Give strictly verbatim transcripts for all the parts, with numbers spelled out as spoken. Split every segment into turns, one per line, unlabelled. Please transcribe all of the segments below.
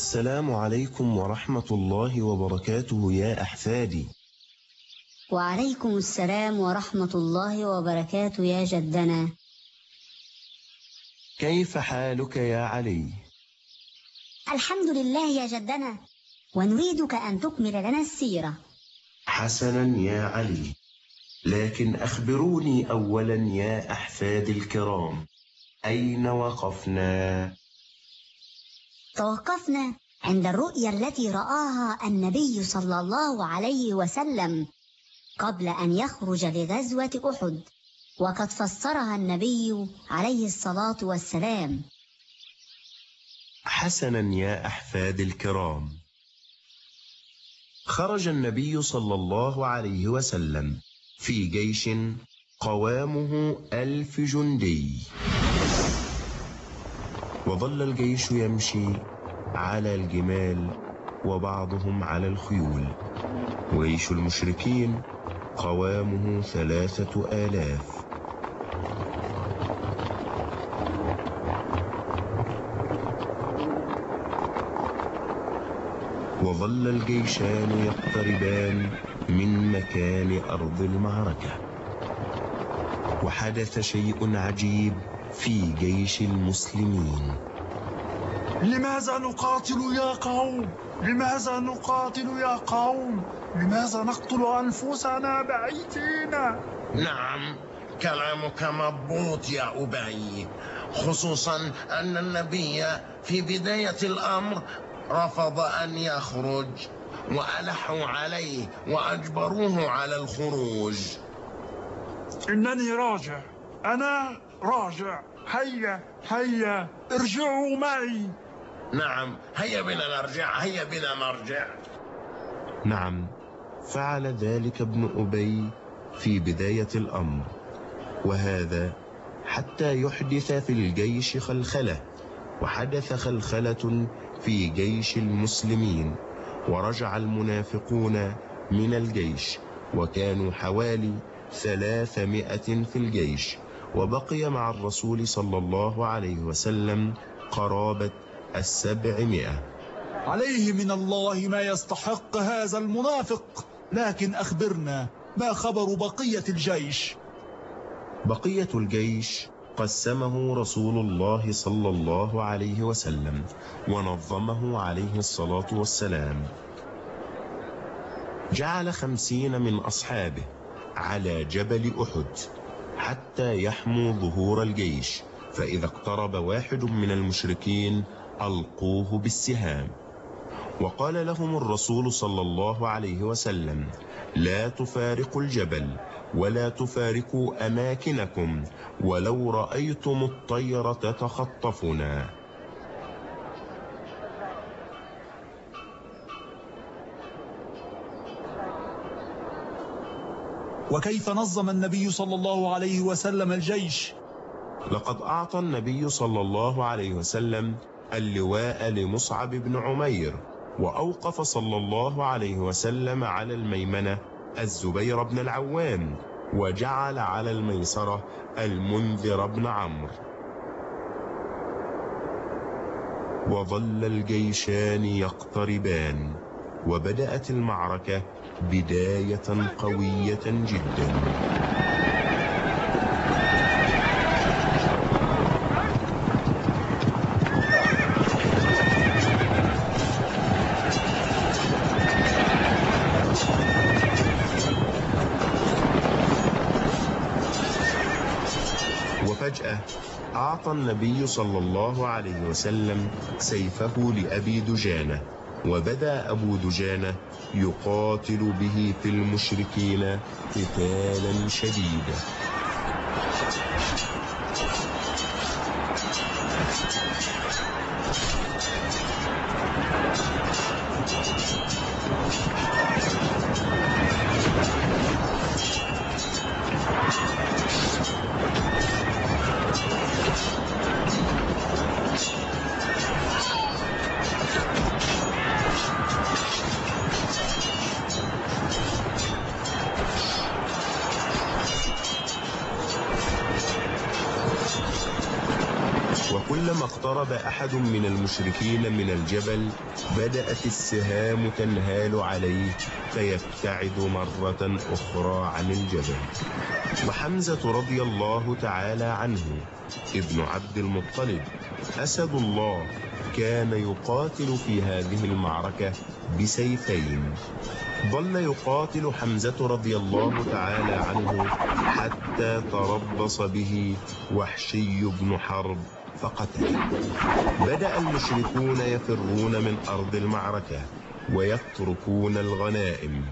السلام عليكم ورحمة الله وبركاته يا أحفادي.
وعليكم السلام ورحمة الله وبركاته يا جدنا.
كيف حالك يا علي؟
الحمد لله يا جدنا، ونريدك أن تكمل لنا السيرة.
حسنا يا علي، لكن أخبروني أولا يا أحفادي الكرام، أين وقفنا؟
توقفنا عند الرؤيا التي رآها النبي صلى الله عليه وسلم قبل أن يخرج لغزوة أحد، وقد فسرها النبي عليه الصلاة والسلام.
حسنا يا أحفادي الكرام، خرج النبي صلى الله عليه وسلم في جيش قوامه ألف جندي، وظل الجيش يمشي على الجمال وبعضهم على الخيول، وجيش المشركين قوامه ثلاثة آلاف. وظل الجيشان يقتربان من مكان أرض المعركة، وحدث شيء عجيب في جيش المسلمين.
لماذا نقاتل يا قوم؟ لماذا نقاتل يا قوم؟ لماذا نقتل أنفسنا بأيدينا؟
نعم، كلامك مضبوط يا أبي، خصوصا أن النبي في بداية الأمر رفض أن يخرج، وألحوا عليه وأجبروه على الخروج.
إنني راجع، أنا راجع. هيا هيا ارجعوا معي.
نعم، هيا بنا نرجع، هيا بنا نرجع.
نعم، فعل ذلك ابن أبي في بداية الأمر، وهذا حتى يحدث في الجيش خلخلة. وحدث خلخلة في جيش المسلمين، ورجع المنافقون من الجيش، وكانوا حوالي ثلاثمائة في الجيش، وبقي مع الرسول صلى الله عليه وسلم قرابة السبعمائة.
عليه من الله ما يستحق هذا المنافق، لكن أخبرنا، ما خبر بقية الجيش؟
بقية الجيش قسمه رسول الله صلى الله عليه وسلم، ونظمه عليه الصلاة والسلام. جعل خمسين من أصحابه على جبل أحد حتى يحموا ظهور الجيش، فإذا اقترب واحد من المشركين ألقوه بالسهام. وقال لهم الرسول صلى الله عليه وسلم: لا تفارقوا الجبل ولا تفارقوا أماكنكم، ولو رأيتم الطير تتخطفنا.
وكيف نظم النبي صلى الله عليه وسلم الجيش؟
لقد أعطى النبي صلى الله عليه وسلم اللواء لمصعب بن عمير، وأوقف صلى الله عليه وسلم على الميمنة الزبير بن العوام، وجعل على الميسرة المنذر بن عمرو. وظل الجيشان يقتربان، وبدأت المعركة بداية قوية جدا. وفجأة أعطى النبي صلى الله عليه وسلم سيفه لأبي دجانة، وبدأ أبو دجانة يقاتل به في المشركين قتالا شديدا. كلما اقترب أحد من المشركين من الجبل بدأت السهام تنهال عليه فيبتعد مرة أخرى عن الجبل. وحمزة رضي الله تعالى عنه ابن عبد المطلب أسد الله كان يقاتل في هذه المعركة بسيفين. ظل يقاتل حمزة رضي الله تعالى عنه حتى تربص به وحشي بن حرب فقتله. بدأ المشركون يفرون من أرض المعركة ويتركون الغنائم.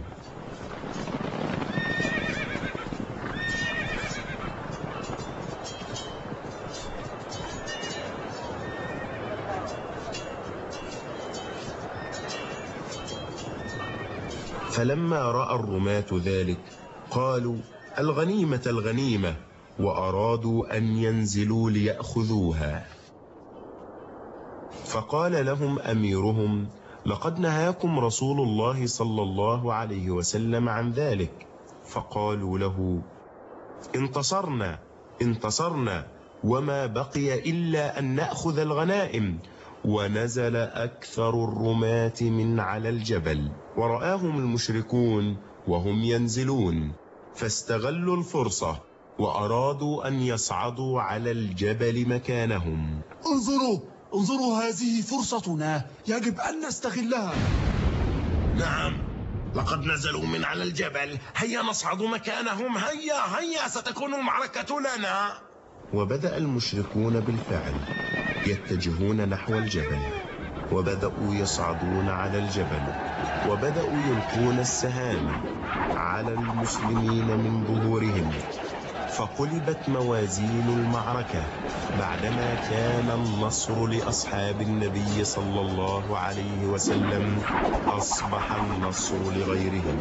فلما رأى الرماة ذلك قالوا الغنيمة الغنيمة، وأرادوا أن ينزلوا ليأخذوها. فقال لهم أميرهم لقد نهاكم رسول الله صلى الله عليه وسلم عن ذلك. فقالوا له انتصرنا انتصرنا وما بقي إلا أن نأخذ الغنائم. ونزل أكثر الرماة من على الجبل ورآهم المشركون وهم ينزلون، فاستغلوا الفرصة وأرادوا أن يصعدوا على الجبل مكانهم.
انظروا انظروا هذه فرصتنا، يجب أن نستغلها.
نعم، لقد نزلوا من على الجبل، هيا نصعد مكانهم، هيا هيا ستكون المعركة لنا.
وبدأ المشركون بالفعل يتجهون نحو الجبل، وبدأوا يصعدون على الجبل، وبدأوا يلقون السهام على المسلمين من ظهورهم. فقلبت موازين المعركة بعدما كان النصر لأصحاب النبي صلى الله عليه وسلم، أصبح النصر لغيرهم.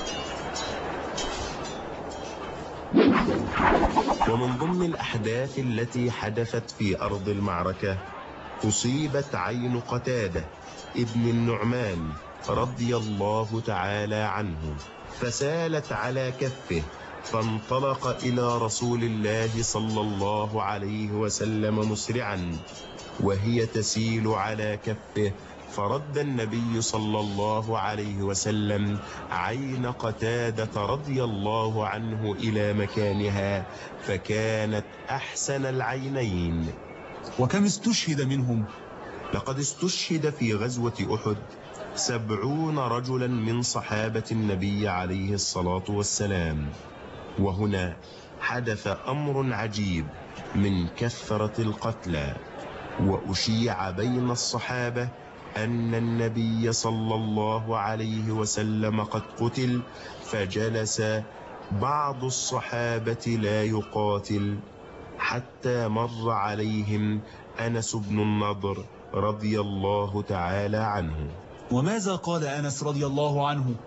ومن ضمن الأحداث التي حدثت في أرض المعركة أصيبت عين قتادة ابن النعمان رضي الله تعالى عنه، فسالت على كفه، فانطلق إلى رسول الله صلى الله عليه وسلم مسرعا وهي تسيل على كفه. فرد النبي صلى الله عليه وسلم عين قتادة رضي الله عنه إلى مكانها، فكانت أحسن العينين.
وكم استشهد منهم؟
لقد استشهد في غزوة أحد سبعون رجلا من صحابة النبي عليه الصلاة والسلام. وهنا حدث أمر عجيب من كثرة القتلى، وأشيع بين الصحابة أن النبي صلى الله عليه وسلم قد قتل، فجلس بعض الصحابة لا يقاتل حتى مر عليهم أنس بن النضر رضي الله تعالى عنه.
وماذا قال أنس رضي الله عنه؟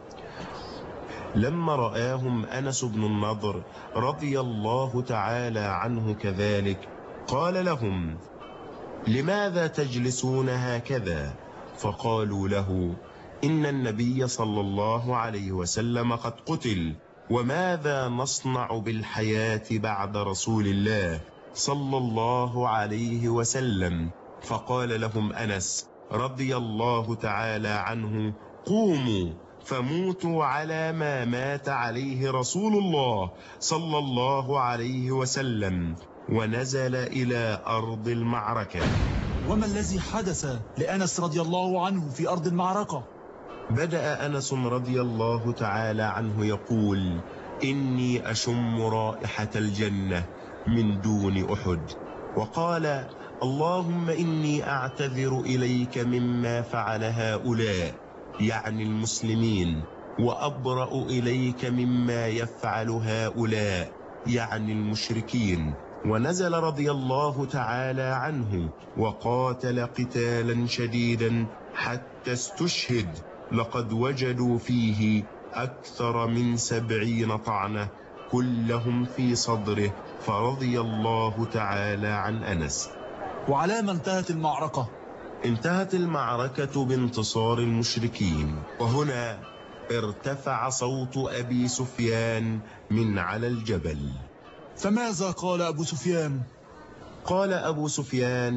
لما رآهم أنس بن النضر رضي الله تعالى عنه كذلك قال لهم لماذا تجلسون هكذا؟ فقالوا له إن النبي صلى الله عليه وسلم قد قتل، وماذا نصنع بالحياة بعد رسول الله صلى الله عليه وسلم؟ فقال لهم أنس رضي الله تعالى عنه قوموا فموتوا على ما مات عليه رسول الله صلى الله عليه وسلم. ونزل إلى أرض المعركة.
وما الذي حدث لأنس رضي الله عنه في أرض المعركة؟
بدأ أنس رضي الله تعالى عنه يقول إني أشم رائحة الجنة من دون أحد، وقال اللهم إني أعتذر إليك مما فعل هؤلاء، يعني المسلمين، وأبرأ إليك مما يفعل هؤلاء، يعني المشركين. ونزل رضي الله تعالى عنه وقاتل قتالا شديدا حتى استشهد، لقد وجدوا فيه أكثر من سبعين طعنة كلهم في صدره، فرضي الله تعالى عن أنس.
وعلى ما انتهت المعركة؟
انتهت المعركة بانتصار المشركين. وهنا ارتفع صوت أبي سفيان من على الجبل.
فماذا قال أبو سفيان؟
قال أبو سفيان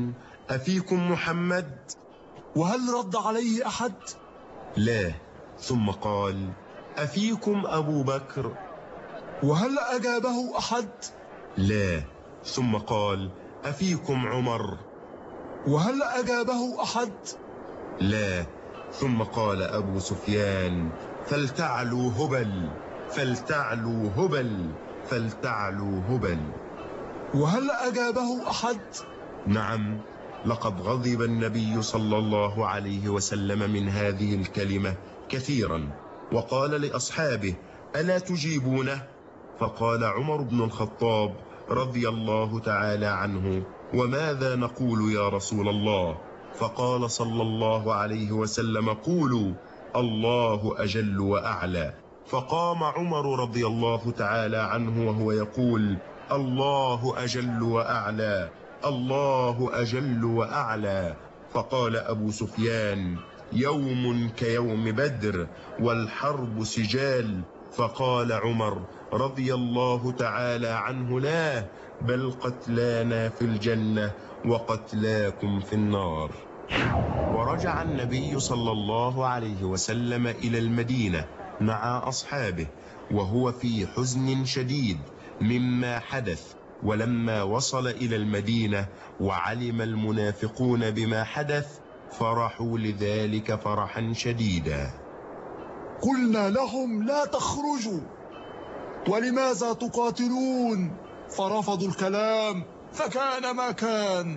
أفيكم محمد؟
وهل رد عليه أحد؟
لا. ثم قال: أفيكم أبو بكر؟
وهل أجابه أحد؟
لا. ثم قال: أفيكم عمر؟
وهل أجابه أحد؟
لا. ثم قال أبو سفيان: فلتعلوا هبل، فلتعلوا هبل، فلتعلوا هبل.
وهل أجابه أحد؟
نعم. لقد غضب النبي صلى الله عليه وسلم من هذه الكلمة كثيرا، وقال لأصحابه: ألا تجيبونه؟ فقال عمر بن الخطاب رضي الله تعالى عنه: وماذا نقول يا رسول الله؟ فقال صلى الله عليه وسلم: قولوا الله أجل وأعلى. فقام عمر رضي الله تعالى عنه وهو يقول: الله أجل وأعلى، الله أجل وأعلى. فقال أبو سفيان: يوم كيوم بدر والحرب سجال. فقال عمر رضي الله تعالى عنه: لا، بل قتلانا في الجنة وقتلاكم في النار. ورجع النبي صلى الله عليه وسلم إلى المدينة مع أصحابه وهو في حزن شديد مما حدث. ولما وصل إلى المدينة وعلم المنافقون بما حدث فرحوا لذلك فرحا شديدا.
قلنا لهم: لا تخرجوا، ولماذا تقاتلون؟ فرفضوا الكلام، فكان ما كان.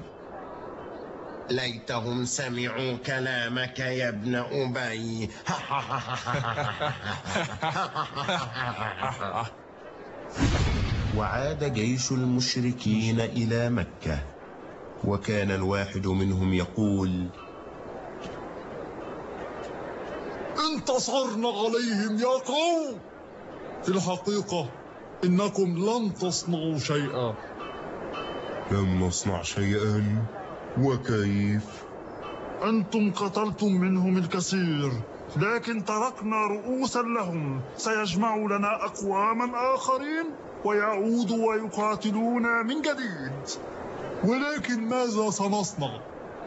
ليتهم سمعوا كلامك يا ابن أبي.
وعاد جيش المشركين إلى مكة، وكان الواحد منهم يقول:
انتصرنا عليهم يا قوم. في الحقيقة إنكم لن تصنعوا شيئا.
لم نصنع شيئا؟ وكيف؟
أنتم قتلتم منهم الكثير، لكن تركنا رؤوسا لهم سيجمع لنا أقواما آخرين ويعودوا ويقاتلونا من جديد. ولكن ماذا سنصنع؟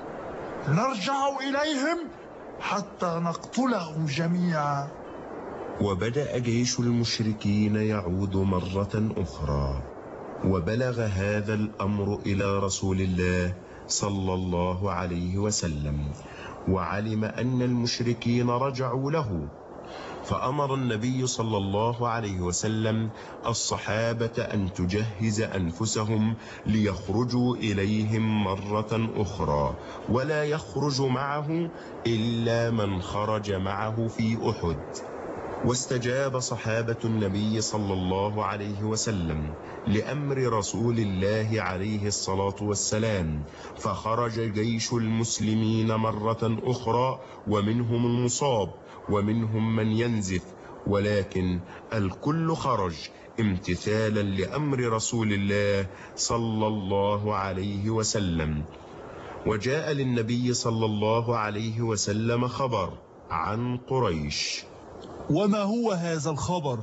نرجع إليهم حتى نقتلهم جميعا.
وبدأ جيش المشركين يعود مرة أخرى، وبلغ هذا الأمر إلى رسول الله صلى الله عليه وسلم، وعلم أن المشركين رجعوا له، فأمر النبي صلى الله عليه وسلم الصحابة أن تجهز أنفسهم ليخرجوا إليهم مرة أخرى، ولا يخرج معه إلا من خرج معه في أحد. واستجاب صحابة النبي صلى الله عليه وسلم لأمر رسول الله عليه الصلاة والسلام، فخرج جيش المسلمين مرة أخرى، ومنهم المصاب ومنهم من ينزف، ولكن الكل خرج امتثالا لأمر رسول الله صلى الله عليه وسلم. وجاء للنبي صلى الله عليه وسلم خبر عن قريش.
وما هو هذا الخبر؟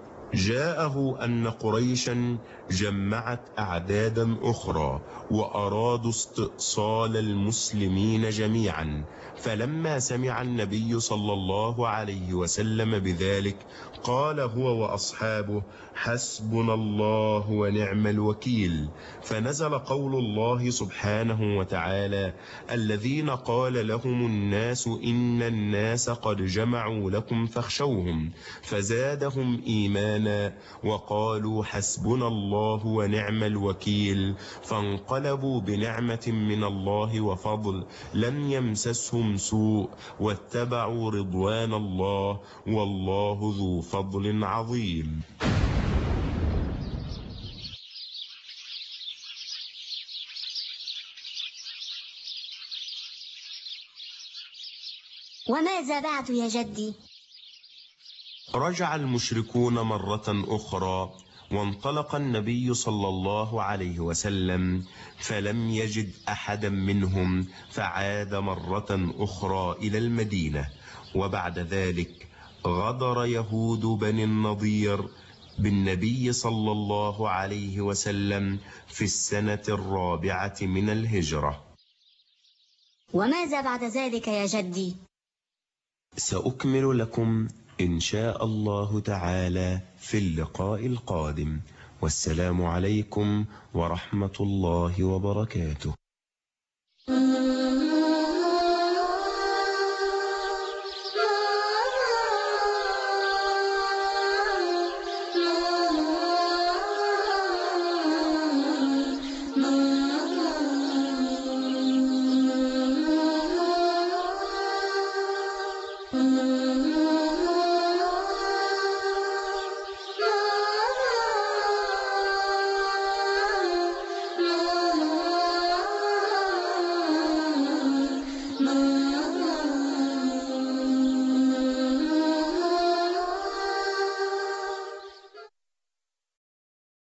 جاءه أن قريشا جمعت أعدادا أخرى وأرادوا استئصال المسلمين جميعا، فلما سمع النبي صلى الله عليه وسلم بذلك قال هو وأصحابه: حسبنا الله ونعم الوكيل. فنزل قول الله سبحانه وتعالى: الذين قال لهم الناس إن الناس قد جمعوا لكم فاخشوهم فزادهم إيمانا وقالوا حسبنا الله ونعم الوكيل. فانقلبوا بنعمة من الله وفضل لم يمسسهم سوء واتبعوا رضوان الله والله ذو فضل عظيم.
وماذا بعد يا جدي؟
رجع المشركون مرة أخرى، وانطلق النبي صلى الله عليه وسلم فلم يجد أحدا منهم، فعاد مرة أخرى إلى المدينة. وبعد ذلك غدر يهود بني النضير بالنبي صلى الله عليه وسلم في السنة الرابعة من الهجرة.
وماذا بعد ذلك يا جدي؟
سأكمل لكم إن شاء الله تعالى في اللقاء القادم، والسلام عليكم ورحمة الله وبركاته.